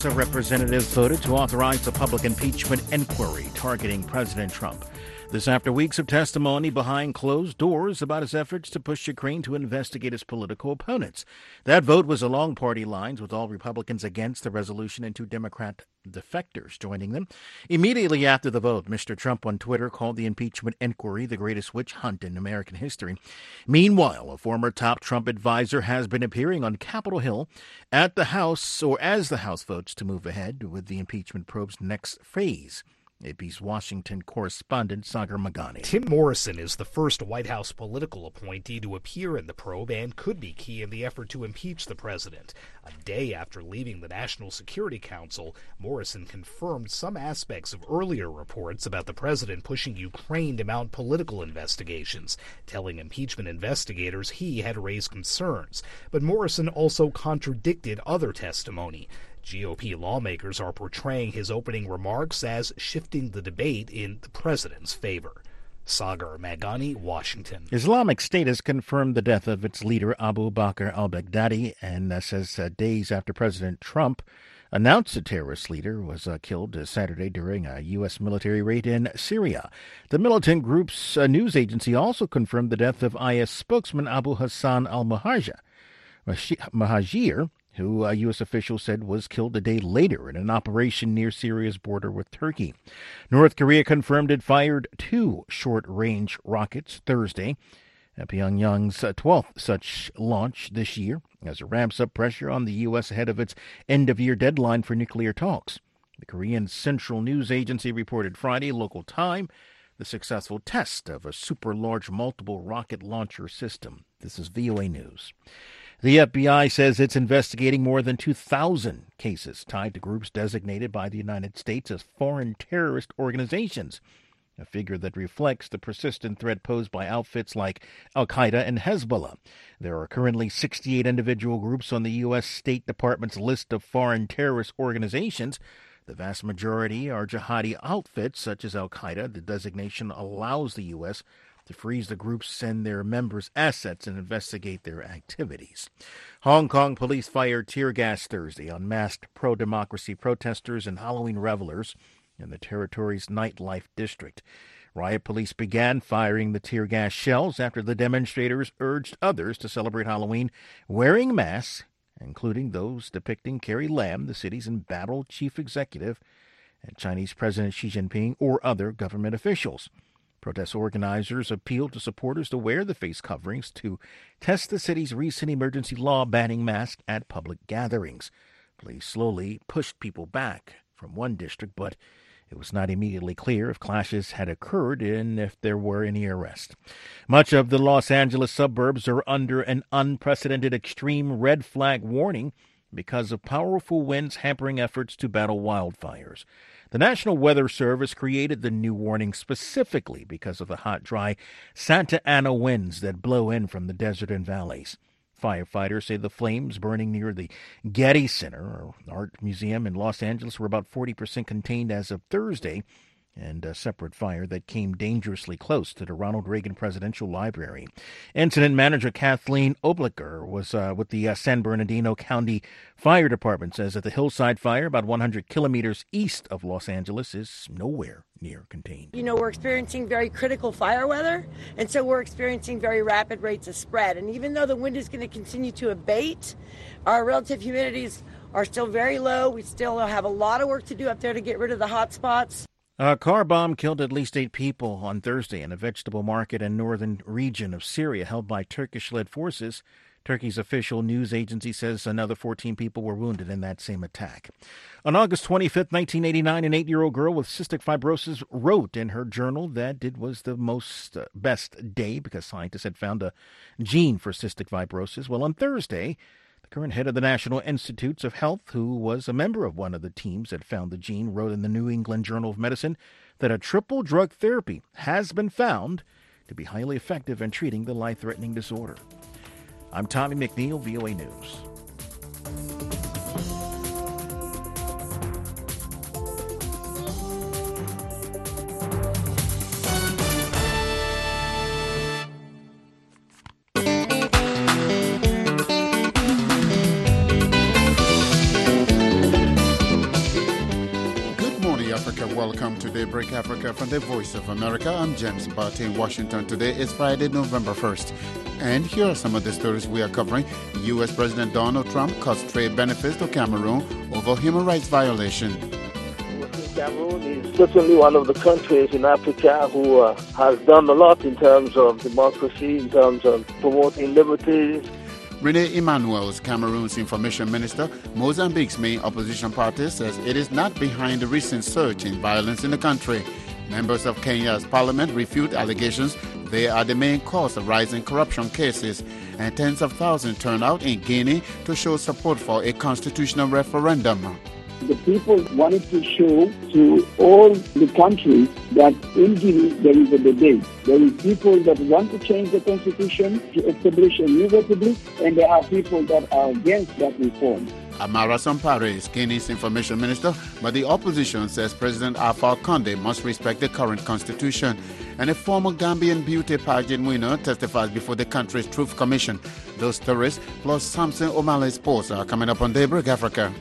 Of Representatives voted to authorize a public impeachment inquiry targeting President Trump. This after weeks of testimony behind closed doors about his efforts to push Ukraine to investigate his political opponents. That vote was along party lines, with all Republicans against the resolution and 2 Democrat defectors joining them. Immediately after the vote, Mr. Trump on Twitter called the impeachment inquiry the greatest witch hunt in American history. Meanwhile, a former top Trump advisor has been appearing on Capitol Hill at the House, or as the House votes to move ahead with the impeachment probe's next phase. AP's Washington correspondent Sagar Meghani. Tim Morrison is the first White House political appointee to appear in the probe and could be key in the effort to impeach the president. A day after leaving the National Security Council, Morrison confirmed some aspects of earlier reports about the president pushing Ukraine to mount political investigations, telling impeachment investigators he had raised concerns. But Morrison also contradicted other testimony. GOP lawmakers are portraying his opening remarks as shifting the debate in the president's favor. Sagar Meghani, Washington. Islamic State has confirmed the death of its leader Abu Bakr al-Baghdadi and says days after President Trump announced the terrorist leader was killed Saturday during a U.S. military raid in Syria. The militant group's news agency also confirmed the death of IS spokesman Abu Hassan al-Muhajir, who U.S. officials said was killed a day later in an operation near Syria's border with Turkey. North Korea confirmed it fired 2 short-range rockets Thursday, Pyongyang's 12th such launch this year, as it ramps up pressure on the U.S. ahead of its end-of-year deadline for nuclear talks. The Korean Central News Agency reported Friday, local time, the successful test of a super-large multiple rocket launcher system. This is VOA News. The FBI says it's investigating more than 2,000 cases tied to groups designated by the United States as foreign terrorist organizations, a figure that reflects the persistent threat posed by outfits like Al-Qaeda and Hezbollah. There are currently 68 individual groups on the U.S. State Department's list of foreign terrorist organizations. The vast majority are jihadi outfits such as Al-Qaeda. The designation allows the U.S. to freeze the groups and their members' assets and investigate their activities. Hong Kong police fired tear gas Thursday on masked pro-democracy protesters and Halloween revelers in the territory's nightlife district. Riot police began firing the tear gas shells after the demonstrators urged others to celebrate Halloween wearing masks, including those depicting Carrie Lam, the city's embattled chief executive, and Chinese President Xi Jinping or other government officials. Protest organizers appealed to supporters to wear the face coverings to test the city's recent emergency law banning masks at public gatherings. Police slowly pushed people back from one district, but it was not immediately clear if clashes had occurred and if there were any arrests. Much of the Los Angeles suburbs are under an unprecedented extreme red flag warning because of powerful winds hampering efforts to battle wildfires. The National Weather Service created the new warning specifically because of the hot, dry Santa Ana winds that blow in from the desert and valleys. Firefighters say the flames burning near the Getty Center, or Art Museum in Los Angeles, were about 40% contained as of Thursday, and a separate fire that came dangerously close to the Ronald Reagan Presidential Library. Incident manager Kathleen Obliger was with the San Bernardino County Fire Department, says that the Hillside Fire, about 100 kilometers east of Los Angeles, is nowhere near contained. You know, we're experiencing very critical fire weather, and so we're experiencing very rapid rates of spread. And even though the wind is going to continue to abate, our relative humidities are still very low. We still have a lot of work to do up there to get rid of the hot spots. A car bomb killed at least 8 people on Thursday in a vegetable market in northern region of Syria held by Turkish-led forces. Turkey's official news agency says another 14 people were wounded in that same attack. On August 25, 1989, an 8-year-old girl with cystic fibrosis wrote in her journal that it was the best day because scientists had found a gene for cystic fibrosis. Well, on Thursday, the current head of the National Institutes of Health, who was a member of one of the teams that found the gene, wrote in the New England Journal of Medicine that a triple drug therapy has been found to be highly effective in treating the life-threatening disorder. I'm Tommy McNeil, VOA News. Africa. Welcome to Daybreak Africa from the Voice of America. I'm James Barty in Washington. Today is Friday, November 1st. And here are some of the stories we are covering. U.S. President Donald Trump cuts trade benefits to Cameroon over human rights violation. Cameroon is certainly one of the countries in Africa who has done a lot in terms of democracy, in terms of promoting liberties. Rene Emmanuel, Cameroon's information minister, Mozambique's main opposition party, says it is not behind the recent surge in violence in the country. Members of Kenya's parliament refute allegations they are the main cause of rising corruption cases, and tens of thousands turned out in Guinea to show support for a constitutional referendum. The people wanted to show to all the countries that in Guinea there is a debate. There is people that want to change the constitution to establish a new republic, and there are people that are against that reform. Amara Sampare is Guinea's information minister, but the opposition says President Alpha Conde must respect the current constitution. And a former Gambian beauty pageant winner testifies before the country's Truth Commission. Those stories, plus Samson O'Malley's sports, are coming up on Daybreak Africa.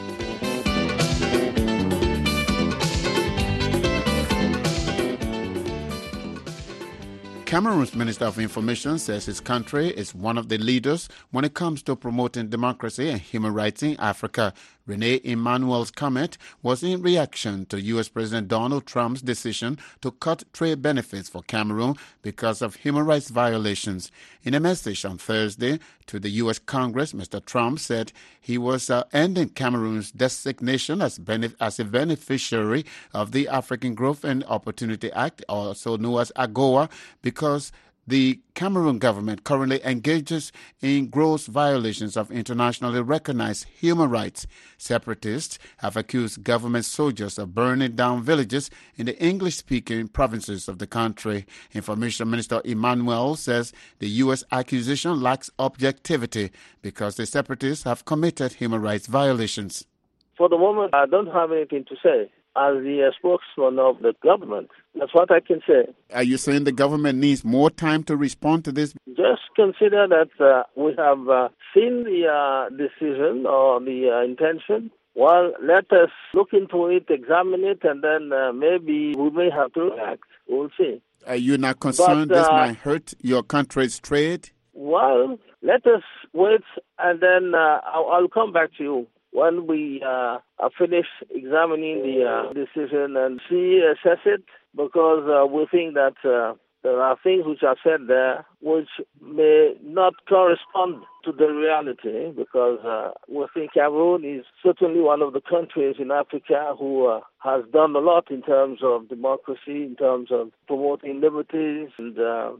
Cameroon's Minister of Information says his country is one of the leaders when it comes to promoting democracy and human rights in Africa. Rene Emmanuel's comment was in reaction to U.S. President Donald Trump's decision to cut trade benefits for Cameroon because of human rights violations. In a message on Thursday to the U.S. Congress, Mr. Trump said he was ending Cameroon's designation as a beneficiary of the African Growth and Opportunity Act, also known as AGOA, because the Cameroon government currently engages in gross violations of internationally recognized human rights. Separatists have accused government soldiers of burning down villages in the English-speaking provinces of the country. Information Minister Emmanuel says the U.S. accusation lacks objectivity because the separatists have committed human rights violations. For the moment, I don't have anything to say as the spokesman of the government. That's what I can say. Are you saying the government needs more time to respond to this? Just consider that we have seen the decision or the intention. Well, let us look into it, examine it, and then maybe we may have to react. We'll see. Are you not concerned this might hurt your country's trade? Well, let us wait, and then I'll come back to you when we finish examining the decision and assess it, because we think that there are things which are said there which may not correspond to the reality, because we think Cameroon is certainly one of the countries in Africa who has done a lot in terms of democracy, in terms of promoting liberties, and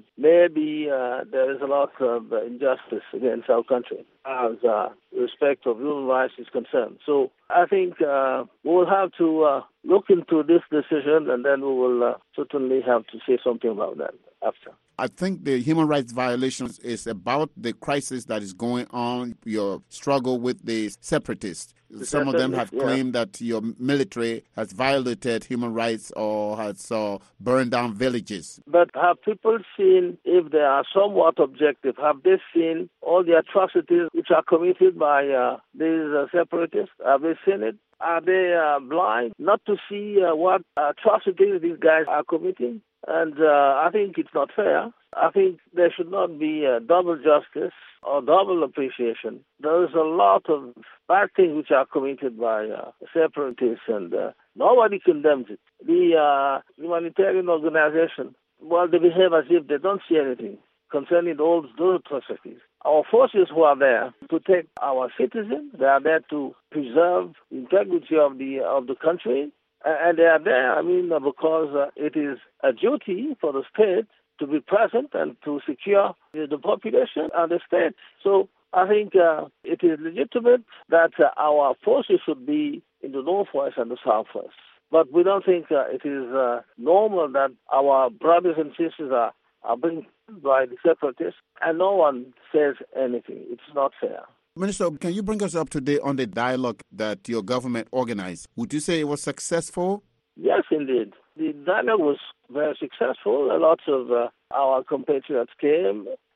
maybe there is a lot of injustice against our country as respect of human rights is concerned. So I think we will have to look into this decision, and then we will certainly have to say something about that after. I think the human rights violations is about the crisis that is going on, your struggle with the separatists. Some of them have claimed that your military has violated human rights or has burned down villages. But have people seen, if they are somewhat objective, have they seen all the atrocities which are committed by these separatists? Have they seen it? Are they blind not to see what atrocities these guys are committing? And I think it's not fair. I think there should not be double justice or double appreciation. There is a lot of bad things which are committed by separatists, and nobody condemns it. The humanitarian organization, well, they behave as if they don't see anything concerning those atrocities. Our forces who are there to protect our citizens, they are there to preserve the integrity of the country, and they are there, because it is a duty for the state to be present and to secure the population and the state. So I think it is legitimate that our forces should be in the northwest and the southwest. But we don't think it is normal that our brothers and sisters are being killed by the separatists and no one says anything. It's not fair. Minister, can you bring us up to date on the dialogue that your government organized? Would you say it was successful? Yes, indeed. The dialogue was very successful. A lot of our compatriots came,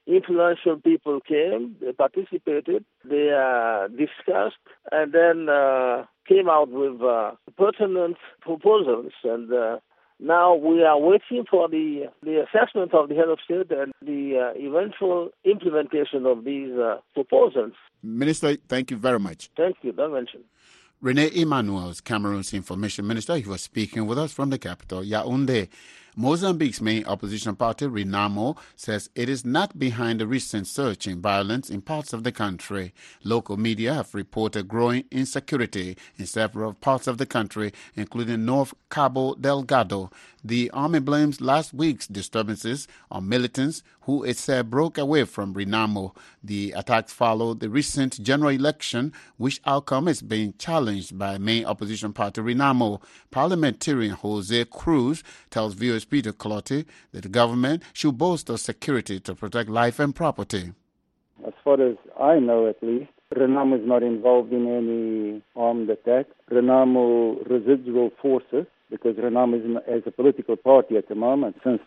influential people came, they participated, they discussed, and then came out with pertinent proposals. And now we are waiting for the assessment of the head of state and the eventual implementation of these proposals. Minister, thank you very much. Thank you. Don't mention. Rene Emmanuel, Cameroon's information minister, he was speaking with us from the capital, Yaoundé. Mozambique's main opposition party, Renamo, says it is not behind the recent surge in violence in parts of the country. Local media have reported growing insecurity in several parts of the country, including North Cabo Delgado. The army blames last week's disturbances on militants who it said broke away from Renamo. The attacks followed the recent general election, which outcome is being challenged by main opposition party Renamo. Parliamentarian Jose Cruz tells viewers Peter Clottey that the government should bolster security to protect life and property. As far as I know, at least, Renamo is not involved in any armed attack. Renamo residual forces, because Renamo is as a political party at the moment since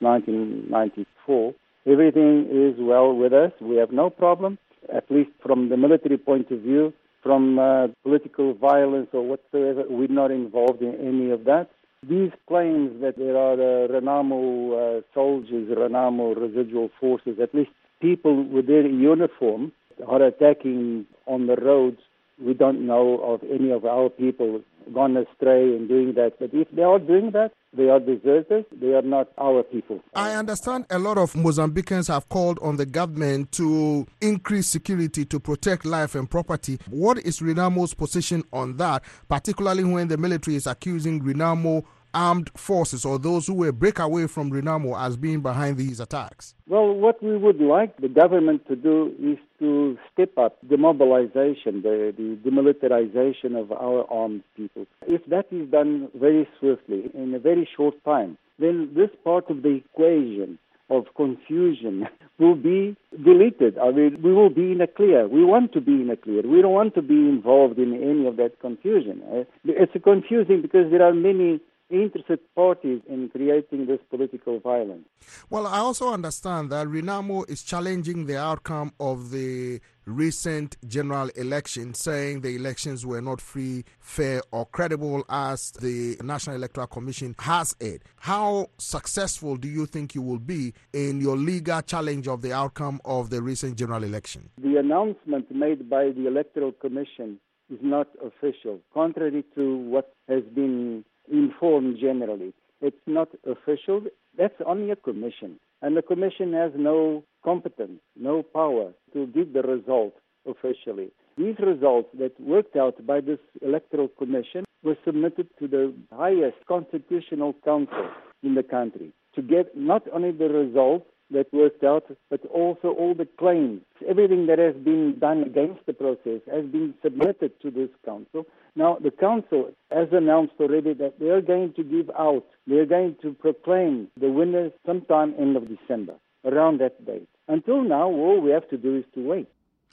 1994. Everything is well with us. We have no problem, at least from the military point of view. From political violence or whatsoever, we're not involved in any of that. These claims that there are Renamo soldiers, Renamo residual forces, at least people with their uniform are attacking on the roads. We don't know of any of our people gone astray in doing that. But if they are doing that, they are deserters. They are not our people. I understand a lot of Mozambicans have called on the government to increase security to protect life and property. What is Renamo's position on that, particularly when the military is accusing Renamo armed forces or those who will break away from Renamo as being behind these attacks? Well, what we would like the government to do is to step up the mobilization, the demilitarization of our armed people. If that is done very swiftly, in a very short time, then this part of the equation of confusion will be deleted. I mean, we will be in a clear. We want to be in a clear. We don't want to be involved in any of that confusion. It's confusing because there are many interested parties in creating this political violence. Well, I also understand that Renamo is challenging the outcome of the recent general election, saying the elections were not free, fair, or credible as the National Electoral Commission has it. How successful do you think you will be in your legal challenge of the outcome of the recent general election? The announcement made by the Electoral Commission is not official, contrary to what has been informed generally. It's not official. That's only a commission. And the commission has no competence, no power to give the result officially. These results that worked out by this electoral commission were submitted to the highest constitutional council in the country to get not only the results that worked out, but also all the claims. Everything that has been done against the process has been submitted to this council. Now, the council has announced already that they are going to give out, they are going to proclaim the winners sometime end of December, around that date. Until now, all we have to do is to wait.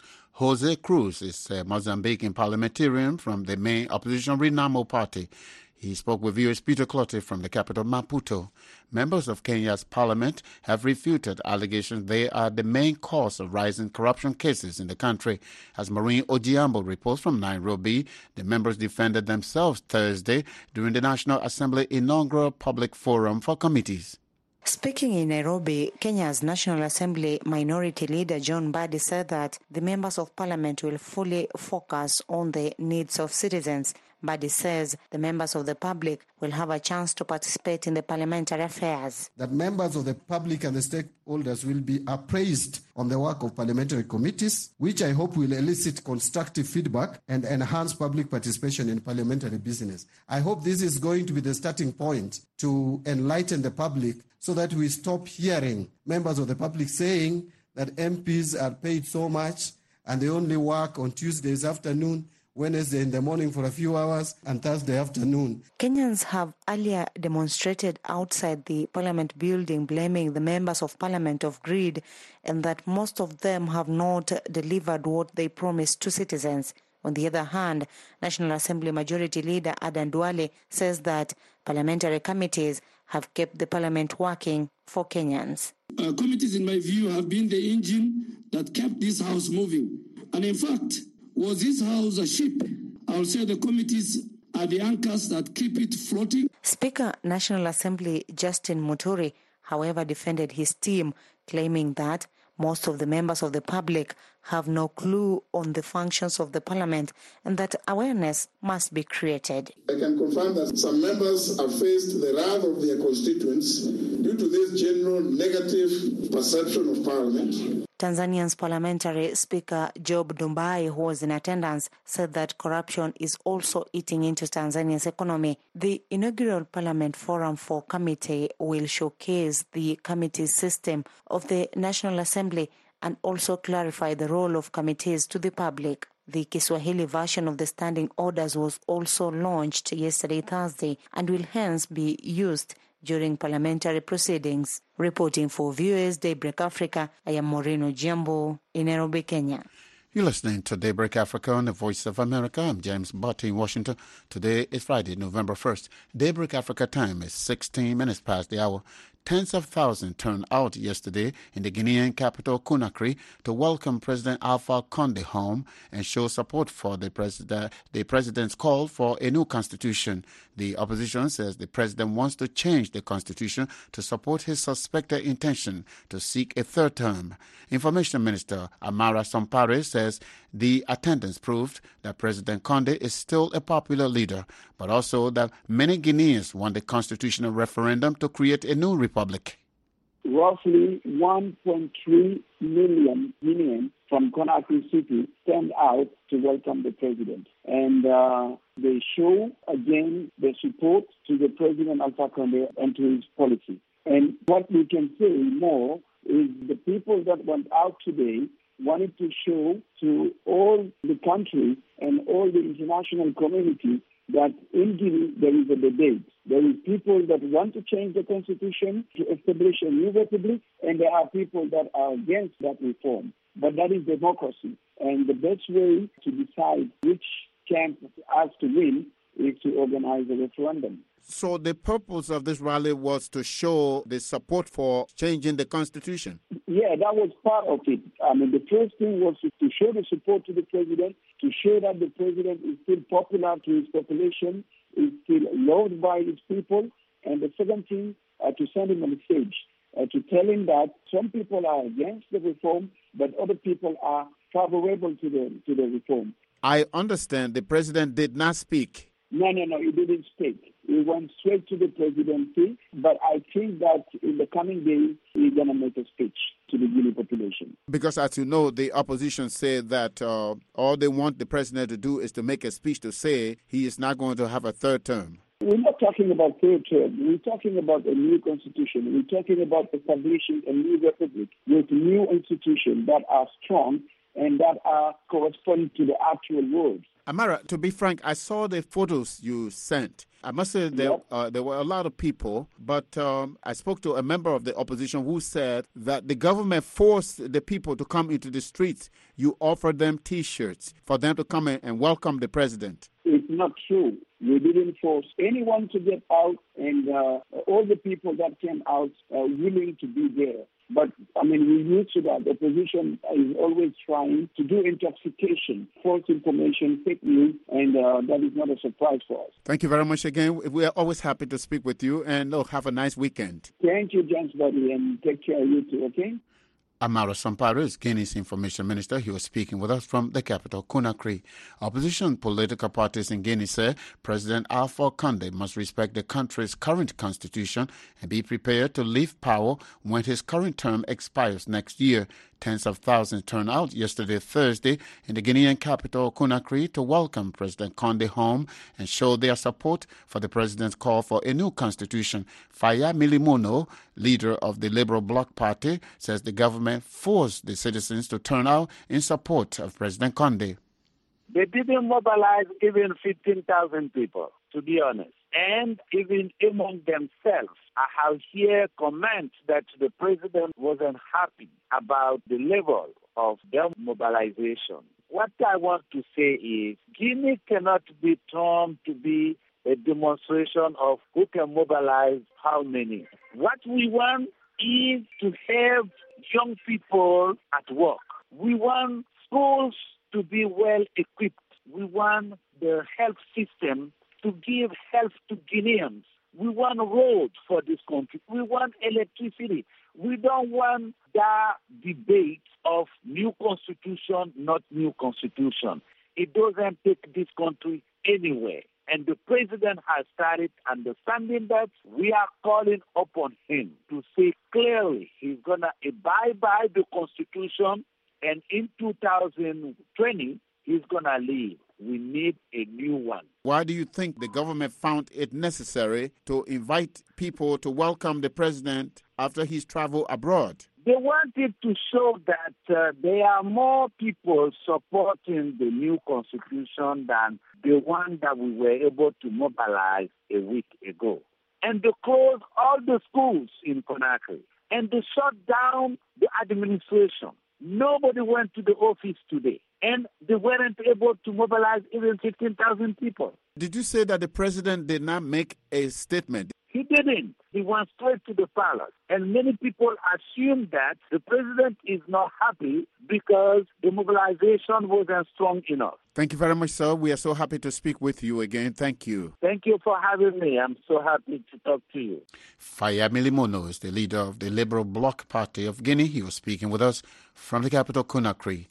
Jose Cruz is a Mozambican parliamentarian from the main opposition Renamo party. He spoke with viewers Peter Clottey from the capital Maputo. Members of Kenya's parliament have refuted allegations they are the main cause of rising corruption cases in the country. As Maureen Ojiambo reports from Nairobi, the members defended themselves Thursday during the National Assembly inaugural public forum for committees. Speaking in Nairobi, Kenya's National Assembly Minority Leader John Mbadi said that the members of parliament will fully focus on the needs of citizens. Mbadi says the members of the public will have a chance to participate in the parliamentary affairs. That members of the public and the stakeholders will be appraised on the work of parliamentary committees, which I hope will elicit constructive feedback and enhance public participation in parliamentary business. I hope this is going to be the starting point to enlighten the public so that we stop hearing members of the public saying that MPs are paid so much and they only work on Tuesdays afternoon, Wednesday in the morning for a few hours, and Thursday afternoon. Kenyans have earlier demonstrated outside the parliament building blaming the members of parliament of greed and that most of them have not delivered what they promised to citizens. On the other hand, National Assembly Majority Leader Adan Duale says that parliamentary committees have kept the parliament working for Kenyans. committees, in my view, have been the engine that kept this house moving. And in fact, was this house a ship? I will say the committees are the anchors that keep it floating. Speaker National Assembly Justin Muturi, however, defended his team, claiming that most of the members of the public have no clue on the functions of the parliament and that awareness must be created. I can confirm that some members have faced the wrath of their constituents due to this general negative perception of parliament. Tanzania's parliamentary speaker Job Ndugai, who was in attendance, said that corruption is also eating into Tanzania's economy. The inaugural Parliament Forum for Committee will showcase the committee system of the National Assembly and also clarify the role of committees to the public. The Kiswahili version of the standing orders was also launched yesterday, Thursday, and will hence be used during parliamentary proceedings. Reporting for Viewers Daybreak Africa, I am Moreno Jambo in Nairobi, Kenya. You're listening to Daybreak Africa on the Voice of America. I'm James Butt in Washington. Today is Friday, November 1st. Daybreak Africa time is 16 minutes past the hour. Tens of thousands turned out yesterday in the Guinean capital Conakry to welcome President Alpha Condé home and show support for the president's call for a new constitution. The opposition says the president wants to change the constitution to support his suspected intention to seek a third term. Information Minister Amara Sampare says the attendance proved that President Condé is still a popular leader, but also that many Guineans want the constitutional referendum to create a new republic. Roughly 1.3 million Guineans from Conakry City stand out to welcome the president. And they show, again, their support to the President Alpha Condé and to his policy. And what we can say more is the people that went out today wanted to show to all the countries and all the international community that in Guinea there is a debate. There is people that want to change the constitution to establish a new republic, and there are people that are against that reform. But that is democracy. And the best way to decide which camp has to win is to organize a referendum. So the purpose of this rally was to show the support for changing the constitution? Yeah, that was part of it. I mean, the first thing was to show the support to the president, to show that the president is still popular to his population, is still loved by his people. And the second thing, to send him a message, to tell him that some people are against the reform, but other people are favorable to the reform. I understand the president did not speak. No, he didn't speak. He went straight to the presidency, but I think that in the coming days, he's going to make a speech to the Guinea population. Because as you know, the opposition said that all they want the president to do is to make a speech to say he is not going to have a third term. We're not talking about third term. We're talking about a new constitution. We're talking about establishing a new republic with new institutions that are strong and that are corresponding to the actual world. Amara, to be frank, I saw the photos you sent. I must say there were a lot of people, but I spoke to a member of the opposition who said that the government forced the people to come into the streets. You offered them T-shirts for them to come in and welcome the president. It's not true. We didn't force anyone to get out, and all the people that came out are willing to be there. But, I mean, we're used to that. The opposition is always trying to do intoxication, false information, fake news, and that is not a surprise for us. Thank you very much again. We are always happy to speak with you, and have a nice weekend. Thank you, James Buddy, and take care of you too, okay? Amara Sampare is Guinea's information minister. He was speaking with us from the capital, Conakry. Opposition political parties in Guinea say President Alpha Condé must respect the country's current constitution and be prepared to leave power when his current term expires next year. Tens of thousands turned out yesterday, Thursday, in the Guinean capital, Conakry, to welcome President Condé home and show their support for the president's call for a new constitution. Faya Milimono, leader of the Liberal Bloc Party, says the government forced the citizens to turn out in support of President Condé. They didn't mobilize even 15,000 people, to be honest. And even among themselves, I have here comments that the president wasn't happy about the level of their mobilization. What I want to say is Guinea cannot be turned to be a demonstration of who can mobilize how many. What we want is to have young people at work. We want schools to be well equipped. We want the health system to give health to Guineans. We want roads for this country. We want electricity. We don't want that debate of new constitution, not new constitution. It doesn't take this country anywhere. And the president has started understanding that. We are calling upon him to say clearly he's going to abide by the constitution, and in 2020, he's going to leave. We need a new one. Why do you think the government found it necessary to invite people to welcome the president after his travel abroad? They wanted to show that there are more people supporting the new constitution than the one that we were able to mobilize a week ago. And they closed all the schools in Conakry. And they shut down the administration. Nobody went to the office today. And they weren't able to mobilize even 15,000 people. Did you say that the president did not make a statement? He didn't. He went straight to the palace. And many people assume that the president is not happy because the mobilization wasn't strong enough. Thank you very much, sir. We are so happy to speak with you again. Thank you. Thank you for having me. I'm so happy to talk to you. Fayemi Limono is the leader of the Liberal Bloc Party of Guinea. He was speaking with us from the capital, Conakry.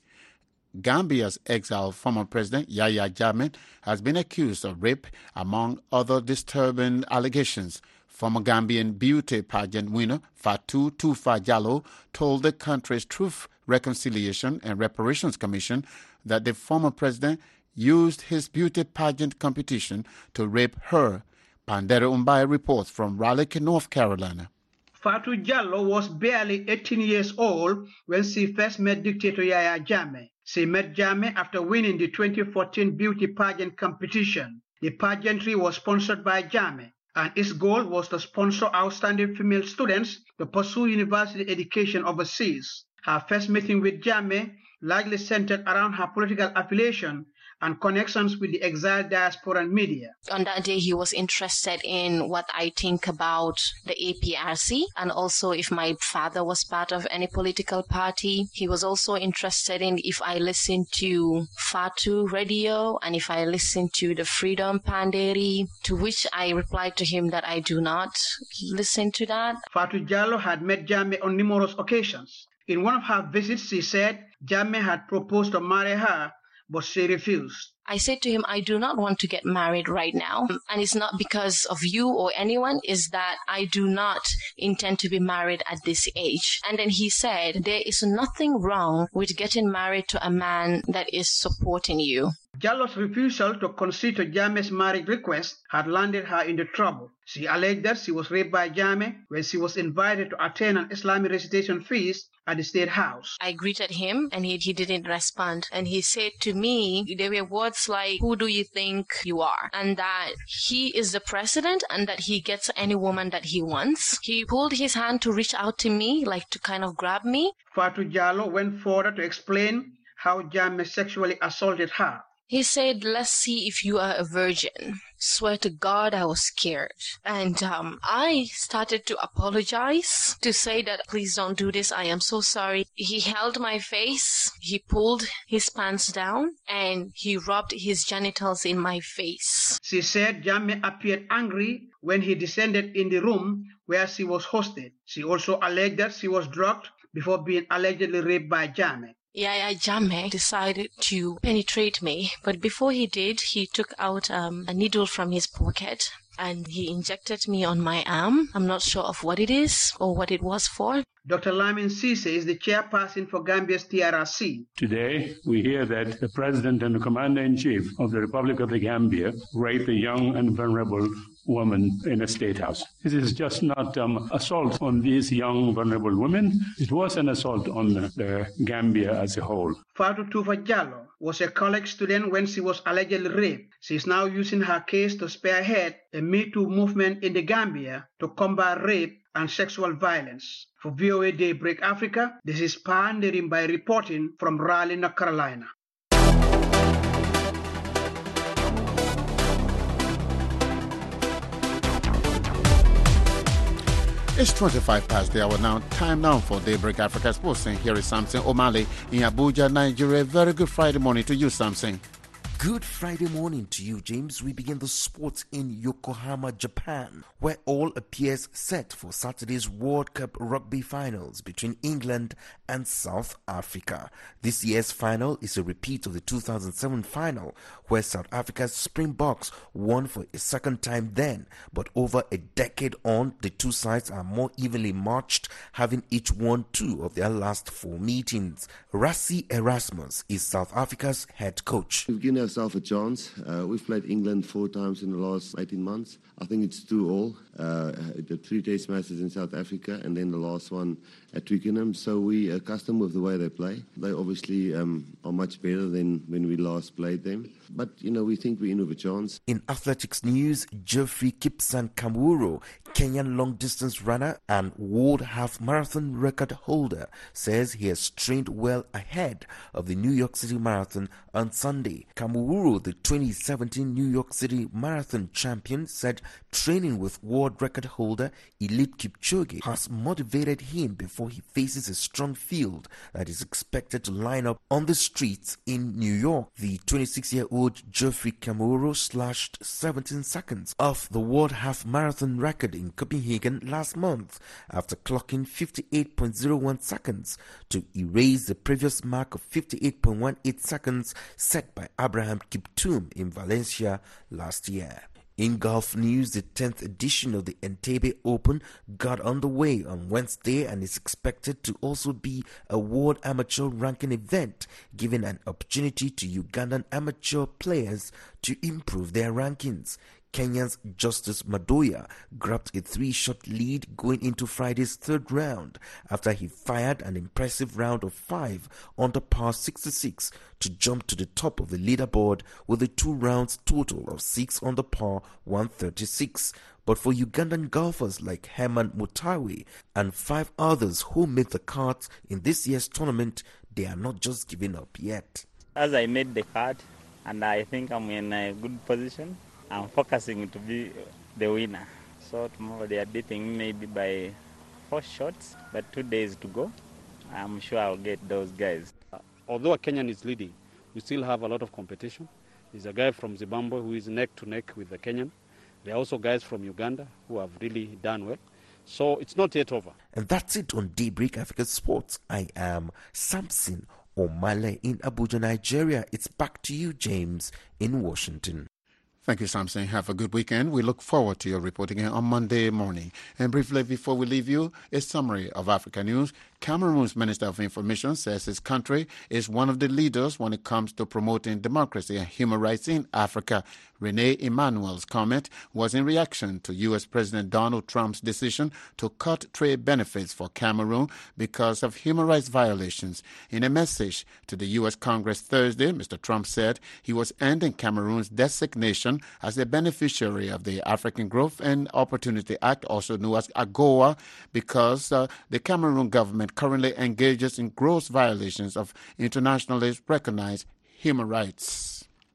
Gambia's exiled former president, Yahya Jammeh, has been accused of rape, among other disturbing allegations. Former Gambian beauty pageant winner Fatou Toufa Jallow told the country's Truth, Reconciliation and Reparations Commission that the former president used his beauty pageant competition to rape her. Pandere Umbai reports from Raleigh, North Carolina. Fatou Jallow was barely 18 years old when she first met dictator Yahya Jammeh. She met Jammeh after winning the 2014 beauty pageant competition. The pageantry was sponsored by Jammeh, and its goal was to sponsor outstanding female students to pursue university education overseas. Her first meeting with Jammeh largely centered around her political affiliation and connections with the exiled diaspora and media. On that day, he was interested in what I think about the APRC and also if my father was part of any political party. He was also interested in if I listened to Fatu Radio and if I listened to the Freedom Panderi, to which I replied to him that I do not listen to that. Fatou Jallow had met Jammeh on numerous occasions. In one of her visits, she said Jammeh had proposed to marry her, but she refused. I said to him, I do not want to get married right now. And it's not because of you or anyone, it's that I do not intend to be married at this age. And then he said, there is nothing wrong with getting married to a man that is supporting you. Jallow's refusal to concede to Jammeh's marriage request had landed her into trouble. She alleged that she was raped by Jammeh when she was invited to attend an Islamic recitation feast at the State House. I greeted him and he didn't respond. And he said to me, there were words like, who do you think you are? And that he is the president and that he gets any woman that he wants. He pulled his hand to reach out to me, like to kind of grab me. Fatou Jallow went further to explain how Jammeh sexually assaulted her. He said, let's see if you are a virgin. Swear to God, I was scared. And I started to apologize, to say that, please don't do this. I am so sorry. He held my face. He pulled his pants down and he rubbed his genitals in my face. She said Jammeh appeared angry when he descended in the room where she was hosted. She also alleged that she was drugged before being allegedly raped by Jammeh. Yahya Jammeh decided to penetrate me, but before he did, he took out a needle from his pocket and he injected me on my arm. I'm not sure of what it is or what it was for. Dr. Lamin Cisse is the chairperson for Gambia's TRRC. Today, we hear that the President and the Commander-in-Chief of the Republic of the Gambia raped a young and vulnerable woman in a state house. It is just not assault on these young, vulnerable women. It was an assault on the Gambia as a whole. Fatou Toufa Jallow was a college student when she was allegedly raped. She is now using her case to spearhead a Me Too movement in the Gambia to combat rape and sexual violence. For VOA Daybreak Africa, this is Pandere Umbai reporting from Raleigh, North Carolina. It's 25 past the hour now. Time now for Daybreak Africa Sports. And here is Samson Omale in Abuja, Nigeria. Very good Friday morning to you, Samson. Good Friday morning to you, James. We begin the sports in Yokohama, Japan, where all appears set for Saturday's World Cup rugby finals between England and South Africa. This year's final is a repeat of the 2007 final, where South Africa's Springboks won for a second time then, but over a decade on, the two sides are more evenly matched, having each won 2 of their last 4 meetings. Rassie Erasmus is South Africa's head coach. We've given ourselves a chance. We've played England 4 times in the last 18 months. I think it's 2-2. The 3 test matches in South Africa and then the last one at Twickenham. So we're accustomed with the way they play. They obviously are much better than when we last played them. But, we think we're in with a chance. In athletics news, Geoffrey Kipsan Kamwuro, Kenyan long-distance runner and world half-marathon record holder, says he has trained well ahead of the New York City Marathon on Sunday. Kamwuro, the 2017 New York City Marathon champion, said training with world record holder Eliud Kipchoge has motivated him before he faces a strong field that is expected to line up on the streets in New York. The 26-year-old Geoffrey Kamwuro slashed 17 seconds off the world half-marathon record in Copenhagen last month after clocking 58.01 seconds to erase the previous mark of 58.18 seconds set by Abraham Kiptum in Valencia last year. In golf news, the 10th edition of the Entebbe Open got underway on Wednesday and is expected to also be a world amateur ranking event, giving an opportunity to Ugandan amateur players to improve their rankings. Kenya's Justice Madoya grabbed a 3-shot lead going into Friday's 3rd round after he fired an impressive round of 5 under par 66 to jump to the top of the leaderboard with a 2 rounds total of 6 under par 136. But for Ugandan golfers like Herman Mutawi and 5 others who made the cut in this year's tournament, they are not just giving up yet. As I made the cut, and I think I'm in a good position, I'm focusing to be the winner. So tomorrow they are beating me maybe by 4 shots, but 2 days to go. I'm sure I'll get those guys. Although a Kenyan is leading, we still have a lot of competition. There's a guy from Zimbabwe who is neck to neck with the Kenyan. There are also guys from Uganda who have really done well. So it's not yet over. And that's it on Daybreak Africa Sports. I am Samson Omale in Abuja, Nigeria. It's back to you, James, in Washington. Thank you, Samson. Have a good weekend. We look forward to your reporting on Monday morning. And briefly, before we leave you, a summary of Africa news. Cameroon's Minister of Information says his country is one of the leaders when it comes to promoting democracy and human rights in Africa. Rene Emmanuel's comment was in reaction to U.S. President Donald Trump's decision to cut trade benefits for Cameroon because of human rights violations. In a message to the U.S. Congress Thursday, Mr. Trump said he was ending Cameroon's designation as a beneficiary of the African Growth and Opportunity Act, also known as AGOA, because the Cameroon government currently engages in gross violations of internationally recognized human rights.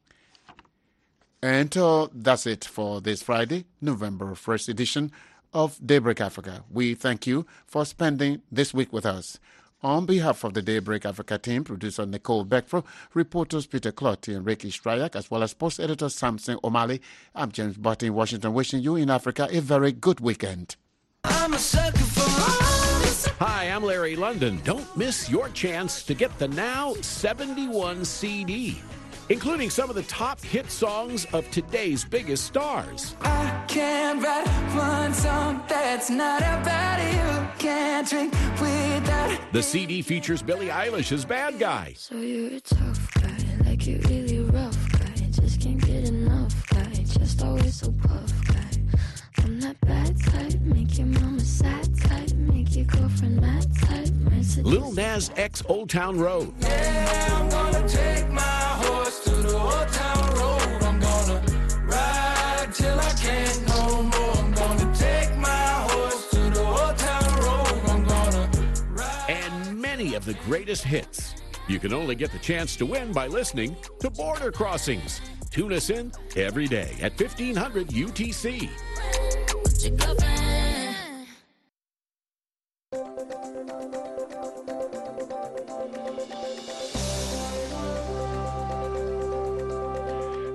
And that's it for this Friday, November 1st edition of Daybreak Africa. We thank you for spending this week with us. On behalf of the Daybreak Africa team, producer Nicole Beckford, reporters Peter Clotty and Ricky Stryak, as well as post editor Samson Omale, I'm James Barton in Washington, wishing you in Africa a very good weekend. I'm a sucker for Hi, I'm Larry London. Don't miss your chance to get the Now 71 CD, including some of the top hit songs of today's biggest stars. I can't write one song that's not about you. Can't drink without. The CD features Billie Eilish as Bad Guy. So you're a tough guy, like you're really rough guy. Just can't get enough guy, just always so puff guy. I'm that bad type, make your mama sad type, make your girlfriend mad type. Lil Nas X Old Town Road. Yeah, I'm gonna take my horse to the Old Town Road. I'm gonna ride till I can't no more. I'm gonna take my horse to the Old Town Road. I'm gonna ride. And many of the greatest hits. You can only get the chance to win by listening to Border Crossings. Tune us in every day at 1500 UTC.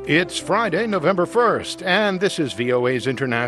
It's Friday, November 1st, and this is VOA's International